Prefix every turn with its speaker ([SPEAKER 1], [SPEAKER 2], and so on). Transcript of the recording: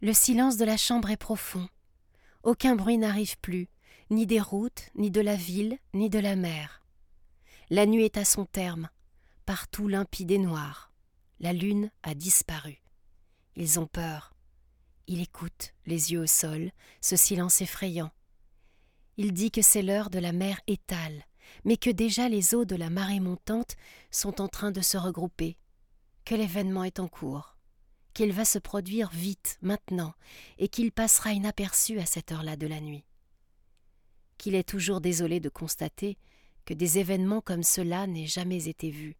[SPEAKER 1] Le silence de la chambre est profond. Aucun bruit n'arrive plus, ni des routes, ni de la ville, ni de la mer. La nuit est à son terme, partout limpide et noir. La lune a disparu. Ils ont peur. Il écoute, les yeux au sol, ce silence effrayant. Il dit que c'est l'heure de la mer étale, mais que déjà les eaux de la marée montante sont en train de se regrouper, que l'événement est en cours, qu'il va se produire vite, maintenant, et qu'il passera inaperçu à cette heure-là de la nuit. Qu'il est toujours désolé de constater que des événements comme ceux-là n'aient jamais été vus,